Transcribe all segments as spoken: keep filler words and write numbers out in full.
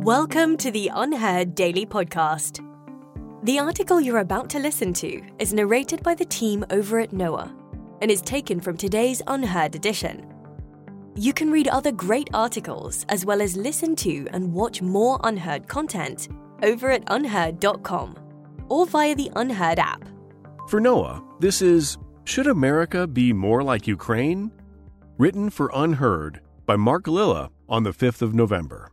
Welcome to the Unheard Daily Podcast. The article you're about to listen to is narrated by the team over at Noah and is taken from today's Unheard edition. You can read other great articles as well as listen to and watch more Unheard content over at unheard dot com or via the Unheard app. For Noah, this is Should America Be More Like Ukraine? Written for Unheard by Mark Lilla on the fifth of November.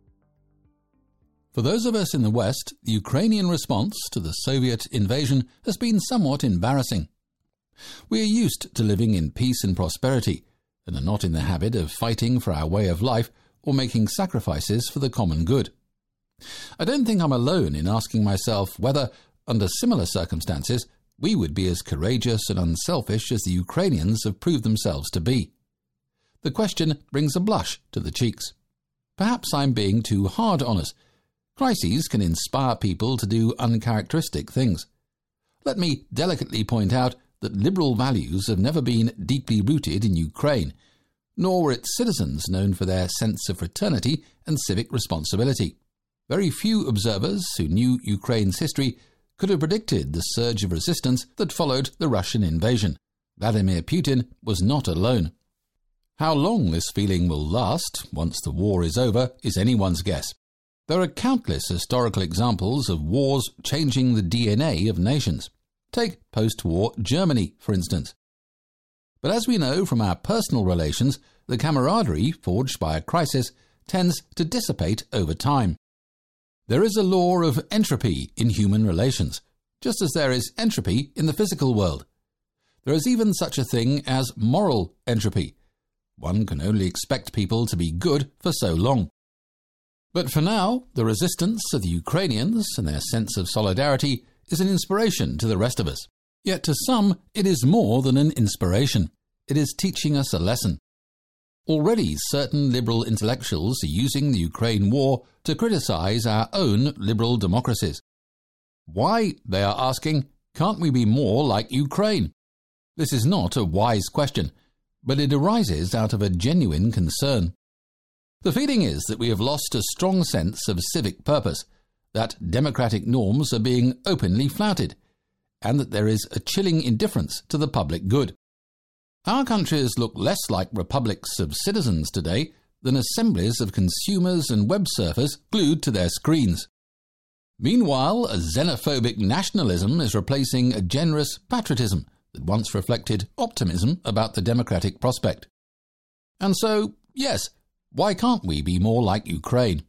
For those of us in the West, the Ukrainian response to the Soviet invasion has been somewhat embarrassing. We are used to living in peace and prosperity, and are not in the habit of fighting for our way of life or making sacrifices for the common good. I don't think I'm alone in asking myself whether, under similar circumstances, we would be as courageous and unselfish as the Ukrainians have proved themselves to be. The question brings a blush to the cheeks. Perhaps I'm being too hard on us. Crises can inspire people to do uncharacteristic things. Let me delicately point out that liberal values have never been deeply rooted in Ukraine, nor were its citizens known for their sense of fraternity and civic responsibility. Very few observers who knew Ukraine's history could have predicted the surge of resistance that followed the Russian invasion. Vladimir Putin was not alone. How long this feeling will last once the war is over is anyone's guess. There are countless historical examples of wars changing the D N A of nations. Take post-war Germany, for instance. But as we know from our personal relations, the camaraderie forged by a crisis tends to dissipate over time. There is a law of entropy in human relations, just as there is entropy in the physical world. There is even such a thing as moral entropy. One can only expect people to be good for so long. But for now, the resistance of the Ukrainians and their sense of solidarity is an inspiration to the rest of us. Yet to some, it is more than an inspiration. It is teaching us a lesson. Already, certain liberal intellectuals are using the Ukraine war to criticize our own liberal democracies. Why, they are asking, can't we be more like Ukraine? This is not a wise question, but it arises out of a genuine concern. The feeling is that we have lost a strong sense of civic purpose, that democratic norms are being openly flouted, and that there is a chilling indifference to the public good. Our countries look less like republics of citizens today than assemblies of consumers and web surfers glued to their screens. Meanwhile, a xenophobic nationalism is replacing a generous patriotism that once reflected optimism about the democratic prospect. And so, yes, why can't we be more like Ukraine?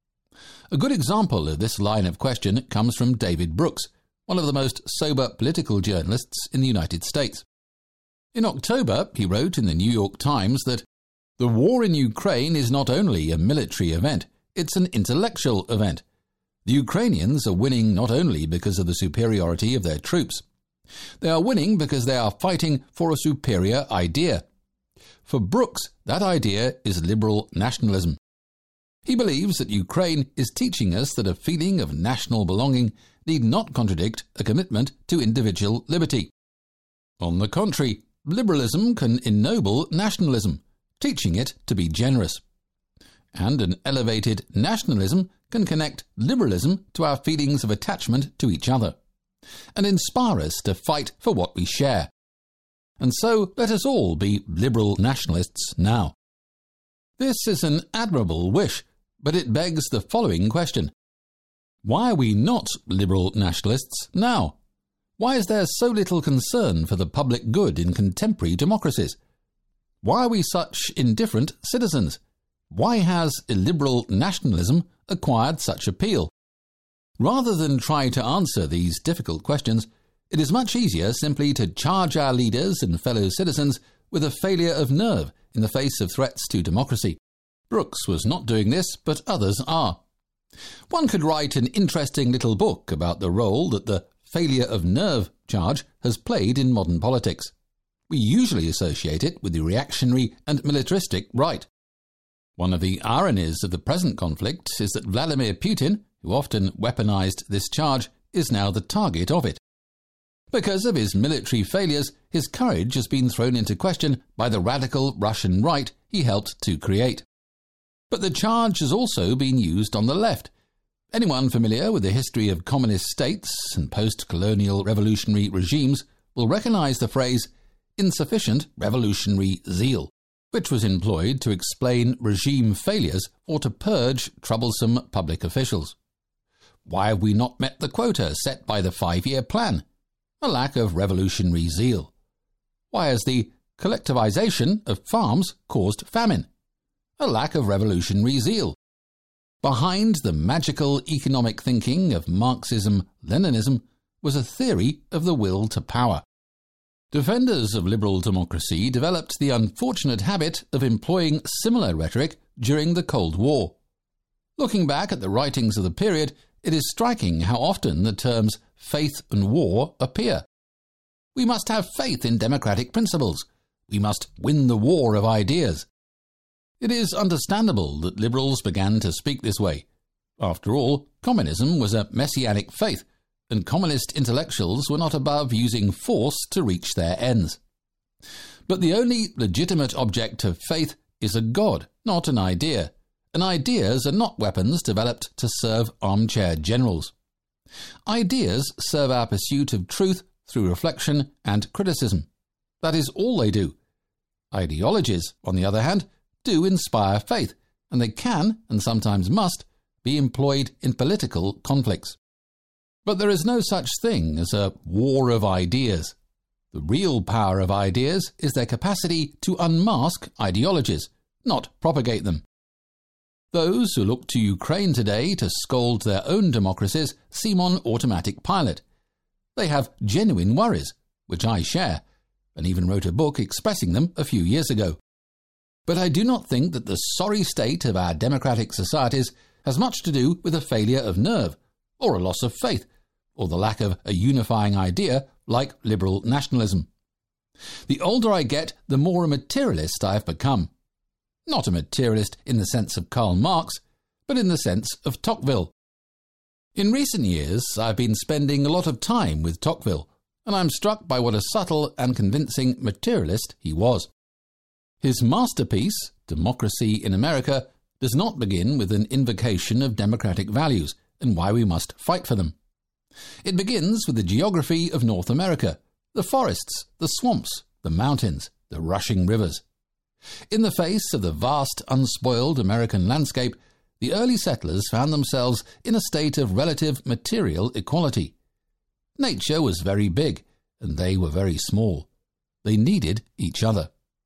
A good example of this line of question comes from David Brooks, one of the most sober political journalists in the United States. In October, he wrote in the New York Times that the war in Ukraine is not only a military event, it's an intellectual event. The Ukrainians are winning not only because of the superiority of their troops. They are winning because they are fighting for a superior idea. For Brooks, that idea is liberal nationalism. He believes that Ukraine is teaching us that a feeling of national belonging need not contradict a commitment to individual liberty. On the contrary, liberalism can ennoble nationalism, teaching it to be generous. And an elevated nationalism can connect liberalism to our feelings of attachment to each other, and inspire us to fight for what we share. And so let us all be liberal nationalists now. This is an admirable wish, but it begs the following question. Why are we not liberal nationalists now? Why is there so little concern for the public good in contemporary democracies? Why are we such indifferent citizens? Why has illiberal nationalism acquired such appeal? Rather than try to answer these difficult questions, it is much easier simply to charge our leaders and fellow citizens with a failure of nerve in the face of threats to democracy. Brooks was not doing this, but others are. One could write an interesting little book about the role that the failure of nerve charge has played in modern politics. We usually associate it with the reactionary and militaristic right. One of the ironies of the present conflict is that Vladimir Putin, who often weaponized this charge, is now the target of it. Because of his military failures, his courage has been thrown into question by the radical Russian right he helped to create. But the charge has also been used on the left. Anyone familiar with the history of communist states and post-colonial revolutionary regimes will recognise the phrase insufficient revolutionary zeal, which was employed to explain regime failures or to purge troublesome public officials. Why have we not met the quota set by the five-year plan? A lack of revolutionary zeal. Why has the collectivization of farms caused famine? A lack of revolutionary zeal. Behind the magical economic thinking of Marxism-Leninism was a theory of the will to power. Defenders of liberal democracy developed the unfortunate habit of employing similar rhetoric during the Cold War. Looking back at the writings of the period, it is striking how often the terms faith and war appear. We must have faith in democratic principles. We must win the war of ideas. It is understandable that liberals began to speak this way. After all, communism was a messianic faith, and communist intellectuals were not above using force to reach their ends. But the only legitimate object of faith is a god, not an idea, and ideas are not weapons developed to serve armchair generals. Ideas serve our pursuit of truth through reflection and criticism. That is all they do. Ideologies, on the other hand, do inspire faith, and they can, and sometimes must, be employed in political conflicts. But there is no such thing as a war of ideas. The real power of ideas is their capacity to unmask ideologies, not propagate them. Those who look to Ukraine today to scold their own democracies seem on automatic pilot. They have genuine worries, which I share, and even wrote a book expressing them a few years ago. But I do not think that the sorry state of our democratic societies has much to do with a failure of nerve, or a loss of faith, or the lack of a unifying idea like liberal nationalism. The older I get, the more a materialist I have become. Not a materialist in the sense of Karl Marx, but in the sense of Tocqueville. In recent years, I've been spending a lot of time with Tocqueville, and I'm struck by what a subtle and convincing materialist he was. His masterpiece, Democracy in America, does not begin with an invocation of democratic values and why we must fight for them. It begins with the geography of North America, the forests, the swamps, the mountains, the rushing rivers. In the face of the vast, unspoiled American landscape, the early settlers found themselves in a state of relative material equality. Nature was very big, and they were very small. They needed each other.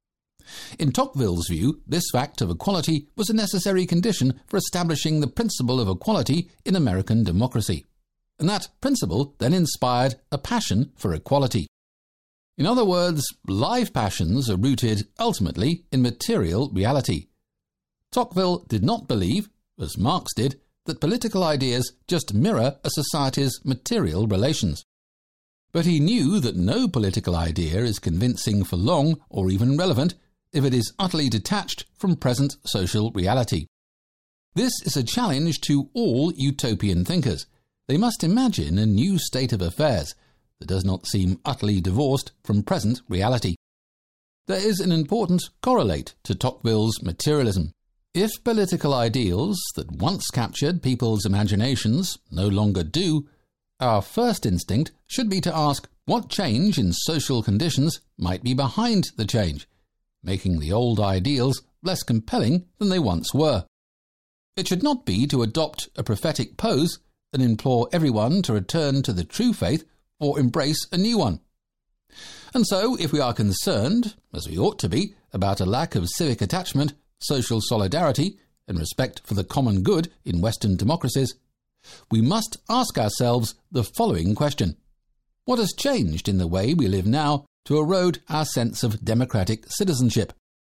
In Tocqueville's view, this fact of equality was a necessary condition for establishing the principle of equality in American democracy. And that principle then inspired a passion for equality. In other words, live passions are rooted ultimately in material reality. Tocqueville did not believe, as Marx did, that political ideas just mirror a society's material relations. But he knew that no political idea is convincing for long or even relevant if it is utterly detached from present social reality. This is a challenge to all utopian thinkers. They must imagine a new state of affairs that does not seem utterly divorced from present reality. There is an important correlate to Tocqueville's materialism. If political ideals that once captured people's imaginations no longer do, our first instinct should be to ask what change in social conditions might be behind the change, making the old ideals less compelling than they once were. It should not be to adopt a prophetic pose and implore everyone to return to the true faith or embrace a new one. And so, if we are concerned, as we ought to be, about a lack of civic attachment, social solidarity, and respect for the common good in Western democracies, we must ask ourselves the following question. What has changed in the way we live now to erode our sense of democratic citizenship?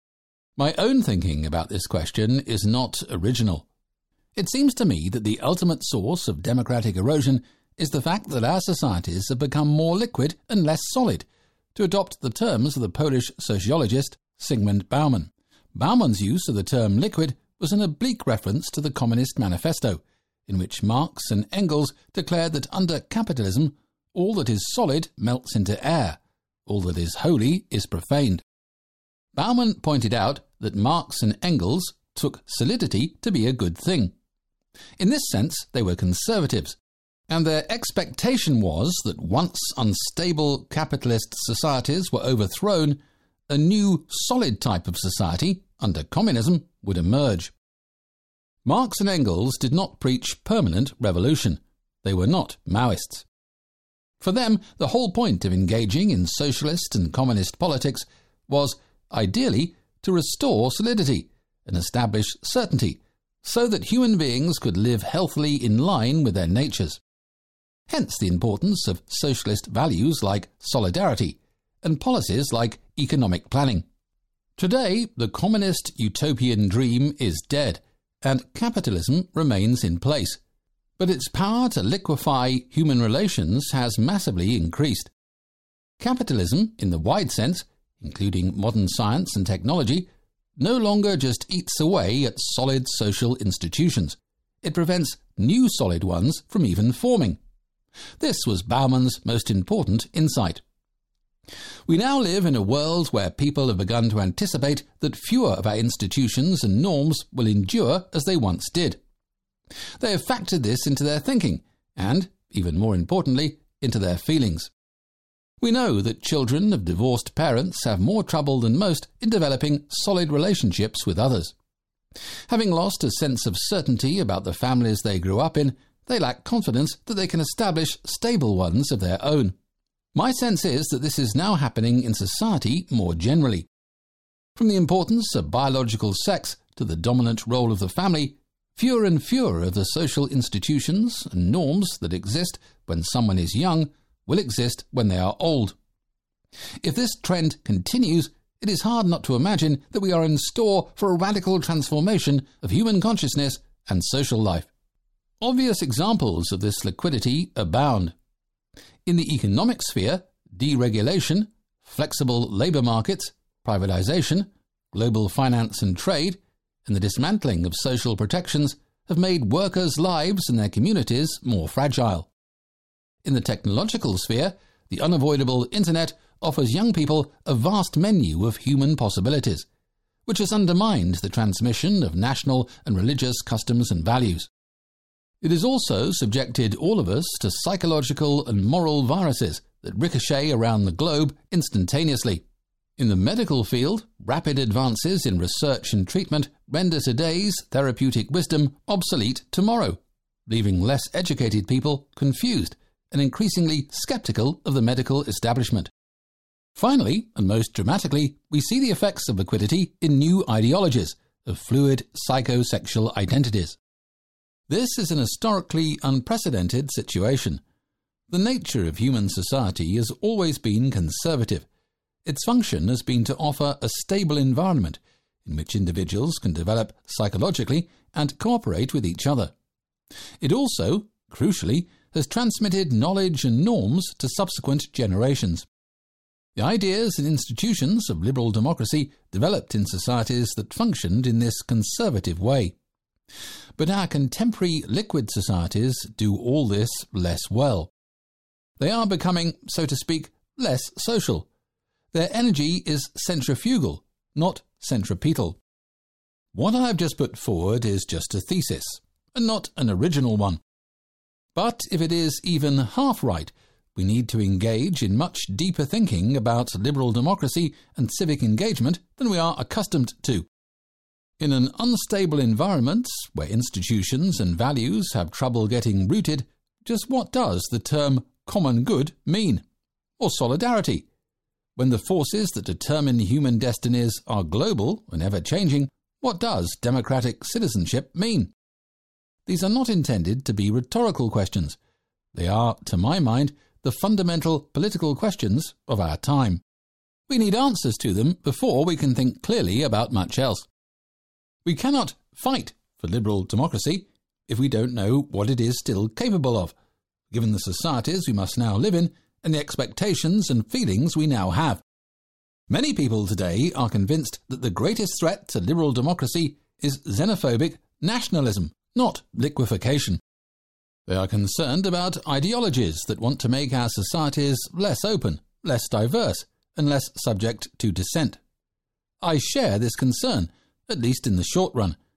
My own thinking about this question is not original. It seems to me that the ultimate source of democratic erosion is the fact that our societies have become more liquid and less solid, to adopt the terms of the Polish sociologist Zygmunt Bauman. Bauman's use of the term liquid was an oblique reference to the Communist Manifesto, in which Marx and Engels declared that under capitalism, all that is solid melts into air, all that is holy is profaned. Bauman pointed out that Marx and Engels, took solidity to be a good thing. In this sense, they were conservatives, and their expectation was that once unstable capitalist societies were overthrown, a new solid type of society, under communism, would emerge. Marx and Engels did not preach permanent revolution. They were not Maoists. For them, the whole point of engaging in socialist and communist politics was, ideally, to restore solidity and establish certainty, so that human beings could live healthily in line with their natures. Hence the importance of socialist values like solidarity and policies like economic planning. Today, the communist utopian dream is dead, and capitalism remains in place, but its power to liquefy human relations has massively increased. Capitalism, in the wide sense, including modern science and technology, no longer just eats away at solid social institutions. It prevents new solid ones from even forming. This was Bauman's most important insight. We now live in a world where people have begun to anticipate that fewer of our institutions and norms will endure as they once did. They have factored this into their thinking and, even more importantly, into their feelings. We know that children of divorced parents have more trouble than most in developing solid relationships with others. Having lost a sense of certainty about the families they grew up in, they lack confidence that they can establish stable ones of their own. My sense is that this is now happening in society more generally. From the importance of biological sex to the dominant role of the family, fewer and fewer of the social institutions and norms that exist when someone is young will exist when they are old. If this trend continues, it is hard not to imagine that we are in store for a radical transformation of human consciousness and social life. Obvious examples of this liquidity abound. In the economic sphere, deregulation, flexible labour markets, privatisation, global finance and trade, and the dismantling of social protections have made workers' lives and their communities more fragile. In the technological sphere, the unavoidable internet offers young people a vast menu of human possibilities, which has undermined the transmission of national and religious customs and values. It has also subjected all of us to psychological and moral viruses that ricochet around the globe instantaneously. In the medical field, rapid advances in research and treatment render today's therapeutic wisdom obsolete tomorrow, leaving less educated people confused and increasingly skeptical of the medical establishment. Finally, and most dramatically, we see the effects of liquidity in new ideologies of fluid psychosexual identities. This is an historically unprecedented situation. The nature of human society has always been conservative. Its function has been to offer a stable environment in which individuals can develop psychologically and cooperate with each other. It also, crucially, has transmitted knowledge and norms to subsequent generations. The ideas and institutions of liberal democracy developed in societies that functioned in this conservative way. But our contemporary liquid societies do all this less well. They are becoming, so to speak, less social. Their energy is centrifugal, not centripetal. What I have just put forward is just a thesis, and not an original one. But if it is even half right, we need to engage in much deeper thinking about liberal democracy and civic engagement than we are accustomed to. In an unstable environment where institutions and values have trouble getting rooted, just what does the term common good mean? Or solidarity? When the forces that determine human destinies are global and ever-changing, what does democratic citizenship mean? These are not intended to be rhetorical questions. They are, to my mind, the fundamental political questions of our time. We need answers to them before we can think clearly about much else. We cannot fight for liberal democracy if we don't know what it is still capable of, given the societies we must now live in and the expectations and feelings we now have. Many people today are convinced that the greatest threat to liberal democracy is xenophobic nationalism, not liquefaction. They are concerned about ideologies that want to make our societies less open, less diverse, and less subject to dissent. I share this concern, at least in the short run,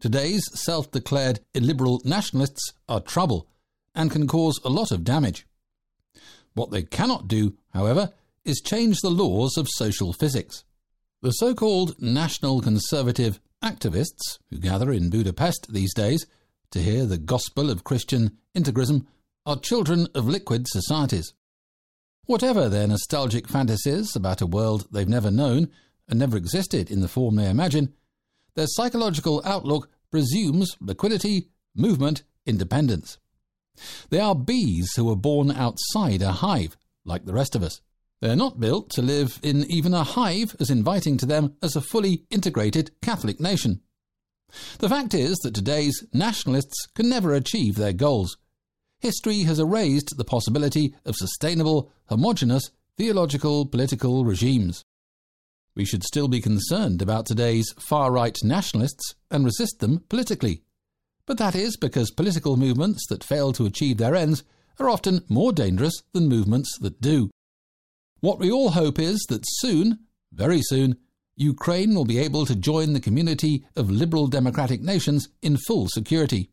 Today's self-declared illiberal nationalists are trouble and can cause a lot of damage. What they cannot do, however, is change the laws of social physics. The so-called national conservative activists who gather in Budapest these days to hear the gospel of Christian integrism are children of liquid societies. Whatever their nostalgic fantasies about a world they've never known and never existed in the form they imagine, their psychological outlook presumes liquidity, movement, independence. They are bees who were born outside a hive, like the rest of us. They're not built to live in even a hive as inviting to them as a fully integrated Catholic nation. The fact is that today's nationalists can never achieve their goals. History has erased the possibility of sustainable, homogeneous, theological, political regimes. We should still be concerned about today's far-right nationalists and resist them politically. But that is because political movements that fail to achieve their ends are often more dangerous than movements that do. What we all hope is that soon, very soon, Ukraine will be able to join the community of liberal democratic nations in full security.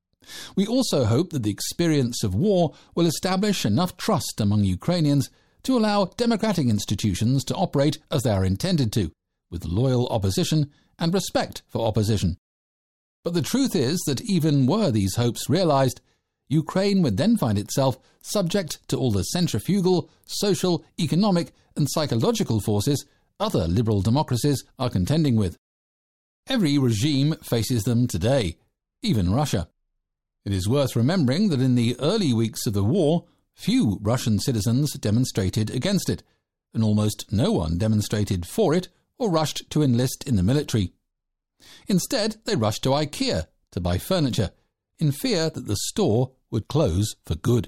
We also hope that the experience of war will establish enough trust among Ukrainians to allow democratic institutions to operate as they are intended to, with loyal opposition and respect for opposition. But the truth is that even were these hopes realized, Ukraine would then find itself subject to all the centrifugal, social, economic and psychological forces other liberal democracies are contending with. Every regime faces them today, even Russia. It is worth remembering that in the early weeks of the war, few Russian citizens demonstrated against it, and almost no one demonstrated for it or rushed to enlist in the military. Instead, they rushed to IKEA to buy furniture, in fear that the store would close for good.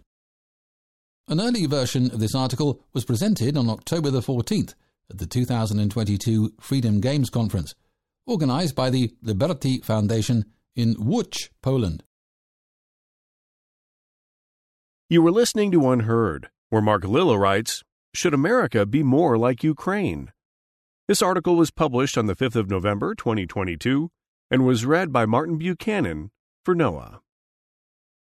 An early version of this article was presented on October the fourteenth at the two thousand twenty-two Freedom Games Conference, organised by the Liberty Foundation in Łódź, Poland. You were listening to Unheard, where Mark Lilla writes, "Should America be more like Ukraine?" This article was published on the fifth of November, twenty twenty-two, and was read by Martin Buchanan for Noah.